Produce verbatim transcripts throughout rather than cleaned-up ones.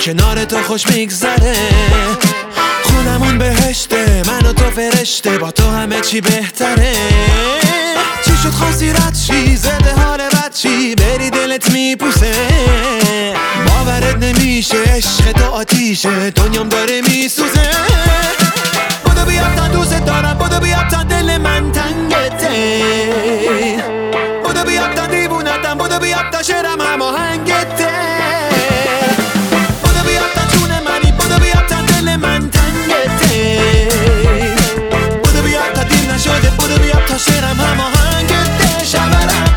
کنار تو خوش میگذره. خونمون بهشته، من و تو فرشته، با تو همه چی بهتره. چی شد خواستی رد چی، زده حال بد چی، بری دلت میپوسه. باورت نمیشه عشق تو آتیشه، دنیام داره میسوزه. بودو بیا تا دوست دارم، بودو بیا تا دل من تنگته. بودو بیا تا دیوونتم، بودو بیا تا شعرم هماهنگته. بودو بیا تا جون منی، بودو بیا تا دل من تنگته. بودو بیا تا دیر نشده، بودو بیا تا شعرم هماهنگته. شبرم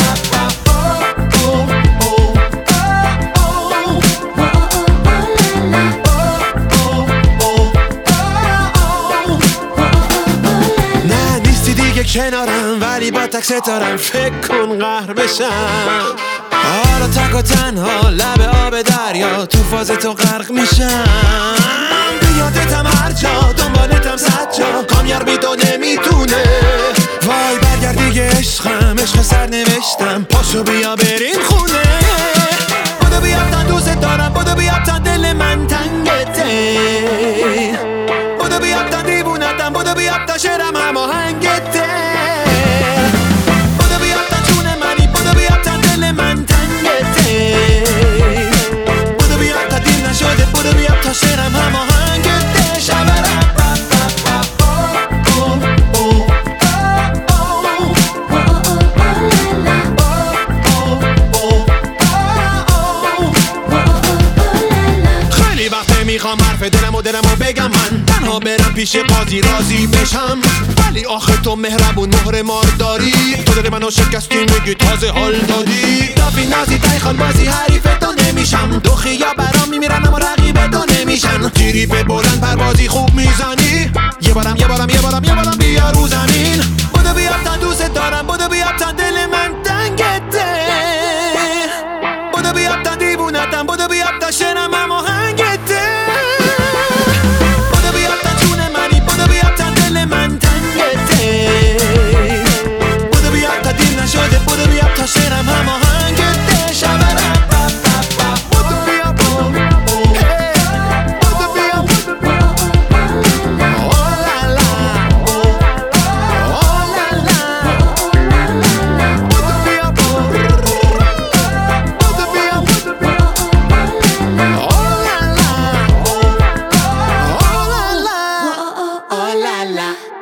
کنارم ولی با تک ستارم، فکر کن قهر بشم. حالا تک و تنها لب آب دریا، تو فاز تو غرق میشم. بیادتم هر جا، دنبالتم صد جا، کامیار بی تو نمیتونه. وای برگرد دیگه عشقم، عشق سر نوشتم، پاشو بیا بریم خونه. بودو بیا تا دوست دارم، بودو بیا تا دل من تنگته. بودو بیا تا دیوونتم، بودو بیا تا شعرم هماهنگته. بودو بیا تا جون منی، بودو بیا تا دل من تنگته. بودو بیا تا دیر نشده، بودو بیا تا شعرم هماهنگته. شبرم میخوام حرف دلم و دلم و بگم، من تنها برم پیش قاضی راضی بشم. ولی آخه تو مهربون مهر مار داری، تو دل منو شکستی میگی تازه حال دادی. دافی نازی تایخان بازی حریف تو نمیشم، دو خیا برام میمیرن اما رقیب تو نمیشن. تیری به بلند پروازی خوب میزنی، یه بارم یه بارم یه بارم یه بارم بیا رو زمین. بودو بیا تا دوست دارم، بودو بیا تا دل من تنگته. بودو بیا تا دیوونتم، بودو بیا تا شعرم هماهنگته. بودو بیا تا شعرم هماهنگته. شبرم بودو بیا بودو بیا اوه لا لا اوه لا لا. بودو بیا بودو بیا اوه لا لا اوه لا لا اوه لا لا.